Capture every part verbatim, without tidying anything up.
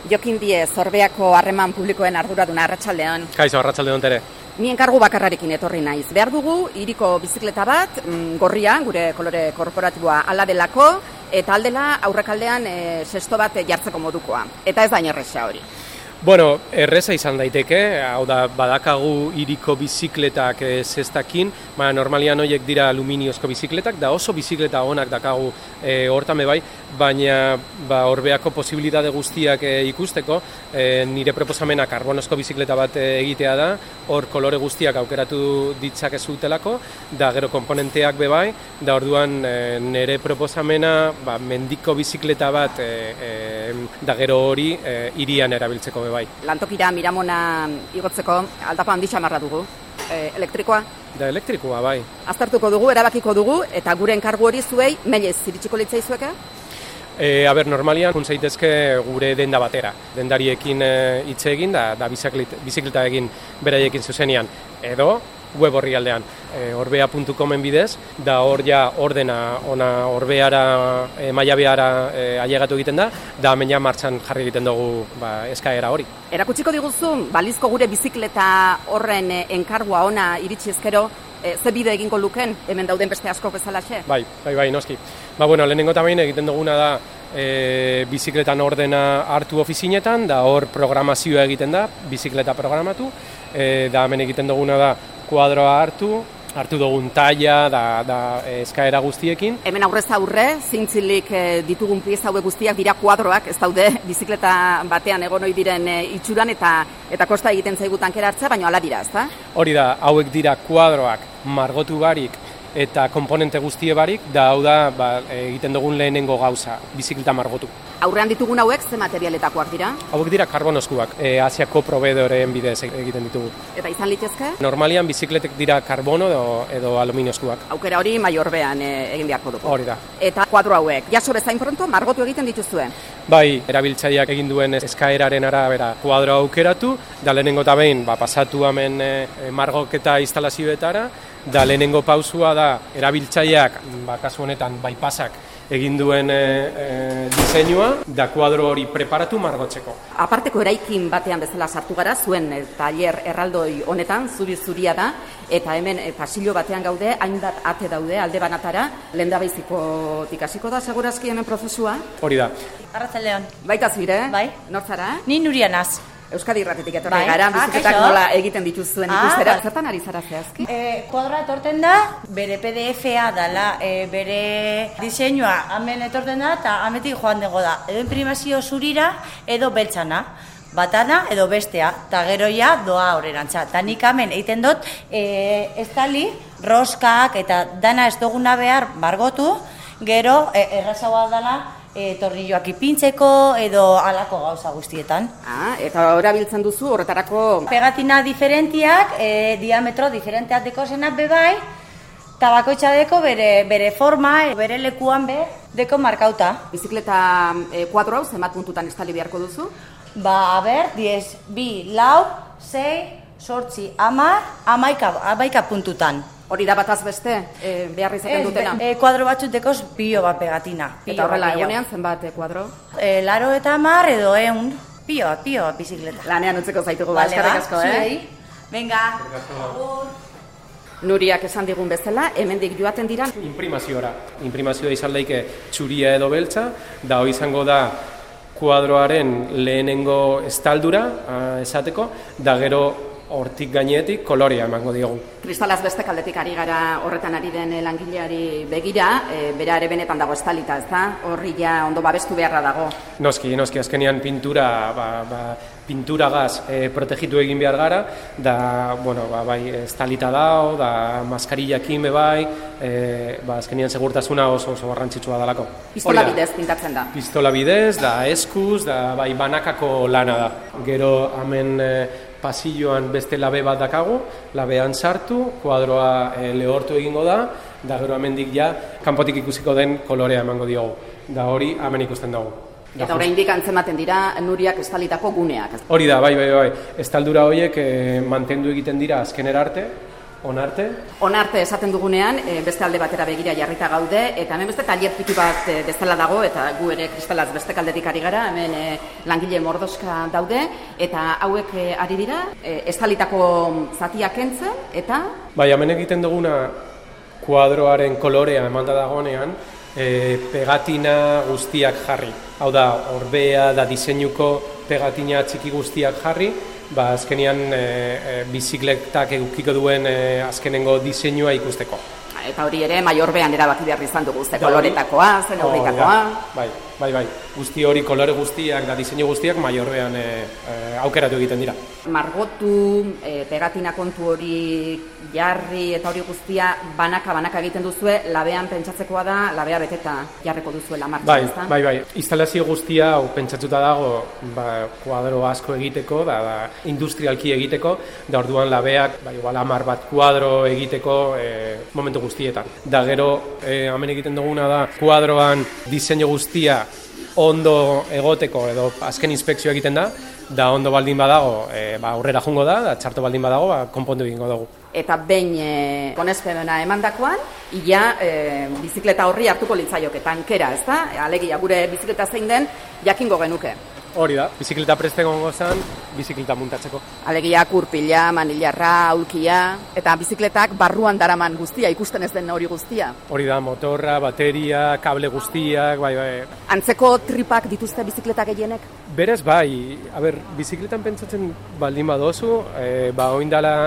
Jokin Diez, Orbeako harreman publikoen arduraduna, arratsaldeon. Kaixo, arratsaldeon tere. Ni enkargu bakarrarekin etorri naiz. Behar dugu hiriko bizikleta bat, mm, gorria, gure kolore korporatiboa ala delako, eta aldela aurrekaldean e, sesto bat jartzeko modukoa. Eta ez da inerresa hori. Bueno, erreza izan daiteke, hau da, badakagu hiriko bizikletak e, zestakin, ba, normalian horiek dira aluminiozko bizikletak, da oso bizikleta onak dakagu e, hortame bai, baina ba, Orbeako posibilitate guztiak e, ikusteko, e, nire proposamena karbonozko bizikleta bat e, egitea da, hor kolore guztiak aukeratu ditzakezutelako, da gero komponenteak be bai, da orduan e, nire proposamena ba, mendiko bizikleta bat e, e, da gero hori e, hirian erabiltzeko be bai. Lantokira Miramona igotzeko aldapa handi xamarra dugu, e, elektrikoa. Da elektrikoa bai. Aztertuko dugu, erabakiko dugu, eta gure enkargu hori zuei melez iritsiko litzaizueke? E, aber, normalian, juntzaitezke gure denda batera. Dendariekin hitz e, egin, da, da bizikleta egin beraiekin zuzenian. Edo, web horri aldean, e, orbea puntu comen bidez, da hor ja ordena ona orbeara, e, maiabeara e, ailegatu egiten da, da hemen martxan jarri egiten dugu ba, eskaera hori. Erakutsiko diguzu, balizko gure bizikleta horren e, enkargua ona iritsi ezkero, e, ze bide egingo luken, hemen dauden beste asko bezalaxe? Bai, bai, bai, noski. Ba, bueno, lehenengo eta behin egiten duguna da, e, bizikletan ordena hartu ofizinetan, da hor programazioa egiten da, bizikleta programatu, e, da hemen egiten duguna da, kuadroa hartu, hartu dugun taila, da, da eskaera guztiekin. Hemen aurrez aurre, zintzilik ditugun pieza hauek guztiak dira kuadroak, ez daude bizikleta batean egon ohi diren itxuran eta eta kosta egiten zaigu tankera hartza, baina hala dira, ezta? Hori da, hauek dira kuadroak margotu barik eta komponente guztie barik, da hau da ba, egiten dugun lehenengo gauza, bizikleta margotu. Aurrean ditugun hauek ze materialetakoak dira? Hauek dira karbonozkoak, e, Asiako proveedoreen bidez egiten ditugu. Eta izan litezke? Normalian bizikletek dira karbono edo, edo aluminiozkoak. Aukera hori Maiorbean e, egin beharko dugu. Hori da. Eta kuadro hauek, jaso bezain pronto, margotu egiten dituzue? Bai, erabiltzaileak egin duen eskaeraren arabera kuadro aukeratu, da lehenengo eta behin ba, pasatu hemen e, margoketa instalazioetara, da lehenengo pausua da erabiltzaileak, ba, kasu honetan bypassak egin duen e, e, diseinua, da kuadro hori preparatu margotzeko. Aparteko eraikin batean bezala sartu gara, zuen e, tailer erraldoi honetan, zuri-zuria da, eta hemen e, pasillo batean gaude, hainbat ate daude, alde banatara, lehendabizikotik hasiko da, segurazki hemen prozesua? Hori da. Arratsaldeon. Baita zure? Bai. Nortzara? Ni Nuria naz. Euskadi Irratitik etorri bai. gara, bizikletak ah, nola egiten dituzuen ah, ikustera. bai. Zertan ari zara zehazki? E, kuadroa etorten da, bere P D F-a dela, e, bere diseinua hemen etorten da, eta hemetik joan dago da. Edo imprimazio zurira, edo beltzana. Batana edo bestea, eta gero ja doa horrerantza. Eta nik hemen egiten dut, e, estali, roskak eta dana ez duguna behar bargotu, gero e, errazagoa dela, E, tornilloak ipintzeko edo halako gauza guztietan. Ah, eta erabiltzen duzu horretarako pegatina diferentiak, e, diametro diferenteak deko zenak bebai, eta bakoitza deko bere, bere forma, bere lekuan be, deko markauta. Bizikleta e, kuadro hau zenbat puntutan estali beharko duzu? Ba, a ber, diez, bi, lau, sei, sortzi, amar, amaika, amaika puntutan. Hori da bataz beste, e, behar izaten dutena? E, kuadro batzut dekoz pilo bat pegatina. Eta horrela, egonean zenbat e, kuadro? E, laro eta amar edo eun, pilo bat, pilo bat bizikleta. Lanean utzeko zaitugu, vale, eskerrik asko, eh? Venga. Nuriak esan digun bezala, hemendik joaten dira? Imprimaziora. Imprimazioa izan daike txuria edo beltza, da hori izango da kuadroaren lehenengo estaldura esateko, da gero hortik gainetik kolorea emango diogu. Kristalaz beste kaldetik ari gara horretan ari den langileari begira, e, bera ere benetan dago estalita, ez da? Horri ja ondo babestu beharra dago. Noski, noski, azkenean pintura, ba, ba, pintura gaz e, protegitu egin behar gara, da, bueno, ba, bai, estalita dao, da, maskarillakin be bai, e, ba, azkenean segurtasuna oso oso garrantzitsua dalako. Pistola bidez pintatzen da. Pistola bidez, da, eskuz, da, bai, banakako lana da. Gero, hemen, e, pasilloan beste labe bat dakagu, labean sartu, kuadroa e, lehortu egingo da, da gero hemendik ja, kanpotik ikusiko den kolorea emango diogu. Da hori, hemen ikusten dugu. Eta oraindik antzematen dira Nuriak estalitako guneak. Hori da, bai, bai, bai. Estaldura horiek e, mantendu egiten dira azkenera arte, Onarte? Onarte esaten dugunean, e, beste alde batera begira jarrita gaude, eta hemen beste tailer tiki bat e, bezala dago, eta gu ere kristalaz beste kaldetik ari gara, hemen e, langile mordoska daude, eta hauek e, ari dira, e, estalitako zatiak kentzen, eta... Bai, hemen egiten duguna kuadroaren kolorea emanda dagoenean, e, pegatina guztiak jarri. Hau da, orbea da diseinuko pegatina txiki guztiak jarri, ba, azkenean e, e, bizikletak edukiko duen e, azkenengo diseinua ikusteko. Eta hori ere, Maiorbean erabaki behar izan dugu, ze koloretakoa, zen horretakoa. Bai, bai, bai. Guzti hori kolore guztiak da diseinu guztiak Maiorbean e, e, aukeratu egiten dira. Margotu, e, pegatina kontu hori jarri eta hori guztia banaka-banaka egiten duzue, labean pentsatzekoa da, labea beteta jarreko duzuela martxan, bai, ezta? Bai, bai, instalazio guztia hau pentsatuta dago, ba, kuadro asko egiteko, da, da industrialki egiteko, da orduan labeak, ba, igual hamar bat kuadro egiteko e, momentu guztietan. Da gero, e, hemen egiten duguna da, kuadroan diseinu guztia ondo egoteko edo azken inspekzioa egiten da, da ondo baldin badago, e, ba, aurrera jungo da, da txarto baldin badago, ba, konpondu egingo dugu. Eta behin e, konespedena emandakoan, ia e, bizikleta horri hartuko litzaioke tankera, ez da? Alegia, gure bizikleta zein den, jakingo genuke. Hori da, bizikleta preste egongo zen, bizikleta muntatzeko. Alegia, kurpila, manilarra, aulkia, eta bizikletak barruan daraman guztia, ikusten ez den hori guztia. Hori da, motorra, bateria, kable guztiak, bai, bai. Antzeko tripak dituzte bizikleta gehienek? Berez, bai, a ber, bizikletan pentsatzen baldin badozu, e, ba, oindala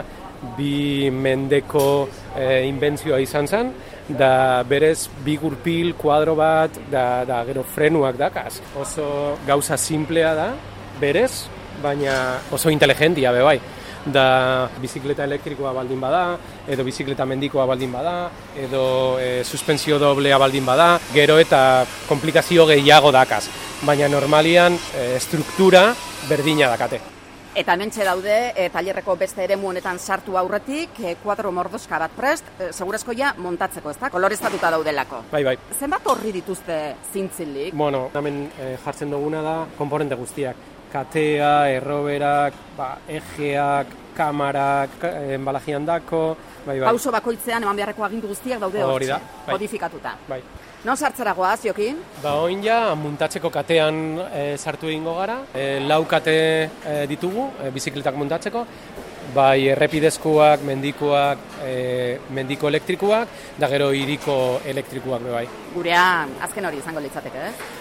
bi mendeko e, inbentzioa izan zen, da berez bi gurpil, kuadro bat, da, da gero frenuak dakaz. Oso gauza simplea da, berez, baina oso inteligentia be bai. Da bizikleta elektrikoa baldin bada, edo bizikleta mendikoa baldin bada, edo e, suspensio doblea baldin bada, gero eta komplikazio gehiago dakaz. Baina normalian e, struktura berdina dakate. Eta hementxe daude, e, tailerreko beste eremu honetan sartu aurretik, e, kuadro mordoska bat prest, e, segurazko ja montatzeko, ezta? Koloreztatuta daudelako. Bai, bai. Zenbat horri dituzte zintzilik? Bueno, hemen e, jartzen duguna da konponente guztiak. Katea, erroberak, ba, egeak, kamarak, embalajian dako, bai, bai. Pauso bakoitzean eman beharreko agindu guztiak daude hortxe, hori da, bai. Kodifikatuta. Bai. Non sartzera goaz, Jokin? Ba, oin ja, muntatzeko katean e, sartu egingo gara, e, lau kate e, ditugu, e, bizikletak muntatzeko, bai errepidezkoak, mendikoak, e, mendiko elektrikoak, da gero hiriko elektrikoak be bai. Gurea azken hori izango litzateke, ez?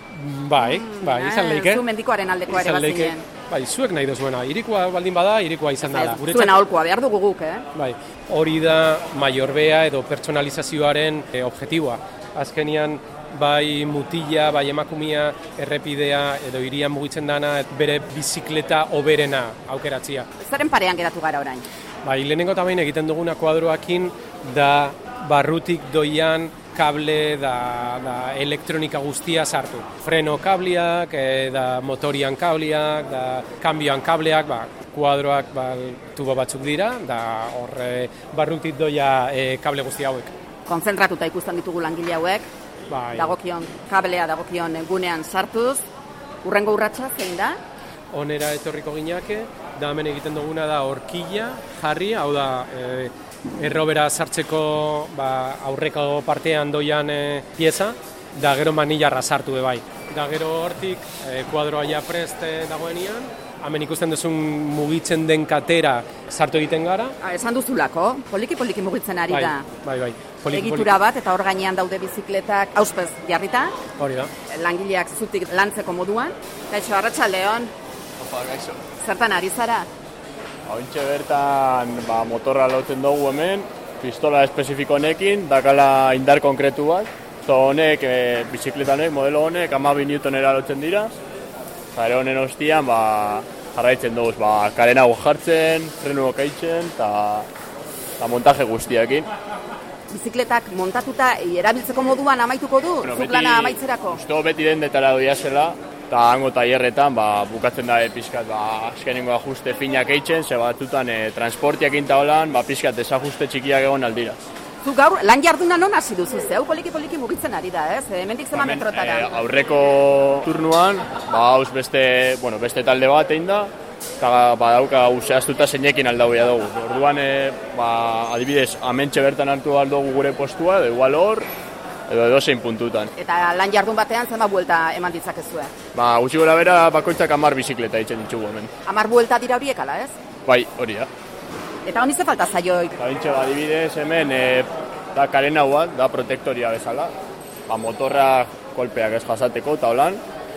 Bai, bai, izan leike. Zu mendikoaren aldekoa ere bazinen. Bai, zuek nahi dozuena, hirikoa baldin bada, hirikoa izan dela. Zuen aholkoa behar dugu guk, eh? Bai, hori da Maiorbea edo pertsonalizazioaren e, objektiboa. Azkenian, bai mutila, bai emakumia, errepidea edo hirian mugitzen dana, bere bizikleta hoberena aukeratzia. Zaren parean geratu gara orain? Bai, lehenengo eta behin egiten duguna kuadroakin da barrutik doian kable da, da elektronika guztia sartu. Freno kableak, e, da motorian kableak, da kanbioan kableak, ba, kuadroak ba, tubo batzuk dira, da horre barrutik doia e, kable guzti hauek. Konzentratuta ikusten ditugu langile hauek, bai. Dagokion kablea, dagokion gunean sartuz, urrengo urratsa zein da? Onera etorriko ginake, da hemen egiten duguna da horkila, jarri, hau da e, errobera sartzeko ba, aurreko partean doian e, pieza, da gero manilarra sartu be bai. Da gero hortik e, kuadroa ja prest dagoenian, hemen ikusten duzun mugitzen den katera sartu egiten gara. Ha, esan duzulako, poliki-poliki mugitzen ari bai, da. Bai, bai. Poliki, Egitura poliki. bat eta hor gainean daude bizikletak auspez jarrita. Hori da. Langileak zutik lantzeko moduan. Gaixo, arratsaldeon. Opa, gaixo. Zertan ari zara? Hauntxe bertan ba, motorra lotzen dugu hemen, pistola espezifiko honekin, dakala indar konkretu bat. So, honek, e, bizikleta honek, modelo honek, hamabi newtonera lotzen dira. Zare honen ostian, ba, jarraitzen dugu, ba, karena jartzen, frenu okaitzen, eta montaje guztiakin. Bizikletak montatuta erabiltzeko moduan amaituko du, bueno, zuplana amaitzerako? Usto beti den detara doia zela, eta hango tailerretan ba, bukatzen da pixkat ba, azkenengo ajuste finak eitzen, ze batzutan e, transportiak intaolan, ba, pixkat desajuste txikiak egon aldira. Zu gaur, lan jarduna non hasi duzu, zeu poliki-poliki mugitzen ari da, ez? Hemendik zema metrotara. E, aurreko turnuan, ba, hauz beste, bueno, beste talde bat egin da, eta badauka zehaztuta zeinekin aldauia dugu. Orduan, e, ba, adibidez, amentxe bertan hartu aldugu gure postua, edo igual hor, edo edozein puntutan. Eta lan jardun batean zenba buelta eman ditzakezue? Ba, gutxi gora bera bakoitzak hamar bizikleta ditzen ditugu hemen. Hamar buelta dira horiek ala, ez? Bai, hori da. Eta honi ze falta zaio? Eta bintxe, adibidez, hemen, e, da karen hau bat, da protektoria bezala. Ba, motorra kolpeak ez jasateko, eta holan.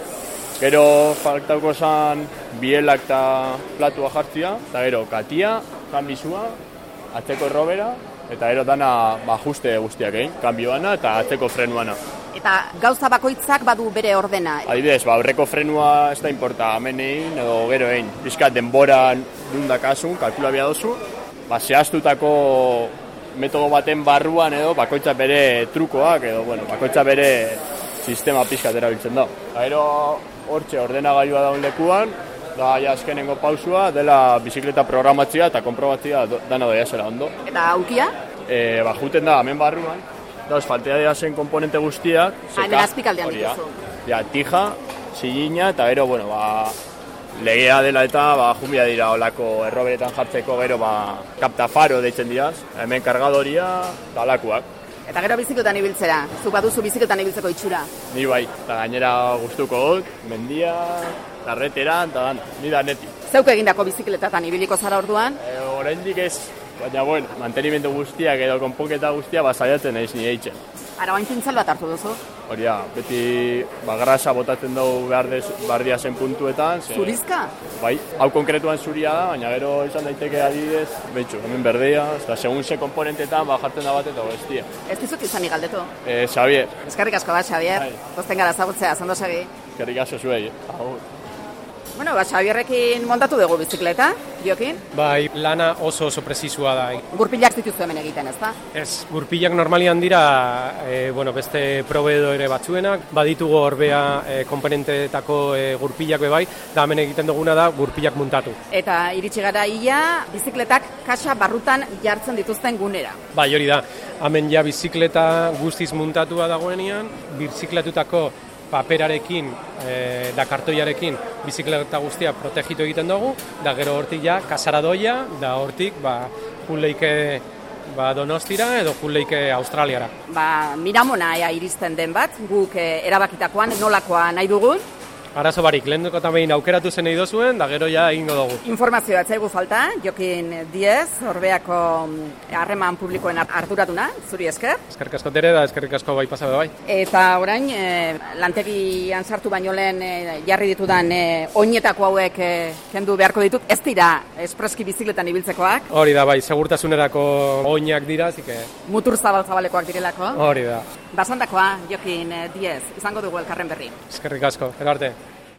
Gero faltauko zan bielak eta platua jartzia, eta gero katia, kanbizua, atzeko errobera, eta gero dana ba, ajuste guztiak egin, kanbioana eta atzeko frenuana. Eta gauza bakoitzak badu bere ordena. Adibidez, ba, aurreko frenua ez da importa, hemen egin edo gero egin. Bizkat denbora dundakasun, kalkulabia dozu, ba, zehaztutako metodo baten barruan edo bakoitza bere trukoak edo, bueno, bakoitza bere sistema pizkat erabiltzen da. Gero hortxe ordenagailua daun lekuan, da ja azkenengo pausua, dela bizikleta programatzia eta konprobatzia dana doia zela ondo. Eta aukia? E, ba, juten da, hemen barruan, da, faltea dira zen komponente guztiak. Hemen azpikaldean dituzu. Ja, tija, sillina, eta gero, bueno, ba, legea dela eta, ba, jumbia dira olako erroberetan jartzeko, gero, ba, kaptafaro deitzen diaz, hemen kargadoria, eta olakoak. Eta gero bizikletan ibiltzera, zu baduzu bizikletan ibiltzeko itxura. Ni bai, eta gainera gustuko dut, mendia, tarretera, eta dan, ni da neti. Zeuk egindako bizikletatan ibiliko zara orduan? E, oraindik ez, baina bueno, mantenimendu guztiak edo konponketa guztia basaiatzen naiz ni eitzen. Ara, oain pintzal bat hartu duzu? Hori da, beti bagrasa botatzen dugu behar bardia zen puntuetan. Ze, Zurizka? Bai, hau konkretuan zuria da, baina gero izan daiteke adibidez, behitxu, hemen berdea, eta segun ze komponentetan ba, jartzen da bat eta bestia. Ez dizut izan igaldetu? Eh, Xavier. Eskerrik asko bat, Xavier. Bai. Pozten gara zagutzea, zondo segi. Eskerrik asko zuei. Agur. Bueno, ba, Xavierrekin montatu dugu bizikleta, Jokin? Bai, lana oso oso prezisua da. Gurpilak zituzu hemen egiten, ezta? Ez, gurpilak normalian dira e, bueno, beste proveedore batzuenak, baditugu horbea e, komponenteetako e, gurpilak be bai, da hemen egiten duguna da gurpilak muntatu. Eta iritsi gara ia, bizikletak kaxa barrutan jartzen dituzten gunera. Bai, hori da, hemen ja bizikleta guztiz muntatua dagoenean, bizikletutako paperarekin, e, da kartoiarekin bizikleta guztia protegitu egiten dugu, da gero hortik ja kasara doia, da hortik ba, junleike ba, Donostira edo junleike Australiara. Ba, Miramona ea iristen den bat, guk e, erabakitakoan nolakoa nahi dugun. Arazo barik, lehen duko tamein aukeratu zen nahi dozuen, da gero ja egingo dugu. Informazioa atzaigu falta, Jokin Diez, Orbeako harreman publikoen arduraduna, zuri esker. Eskerrik asko tere da, eskerrik asko bai pasabe bai. Eta orain, e, lantegian sartu baino lehen e, jarri ditudan e, oinetako hauek e, kendu beharko ditut, ez dira espreski bizikletan ibiltzekoak. Hori da bai, segurtasunerako oinak dira, zike... Mutur zabal-zabalekoak direlako. Hori da. Basandakoa, Jokin Diez, izango dugu elkarren berri. Eskerrik asko, ero arte.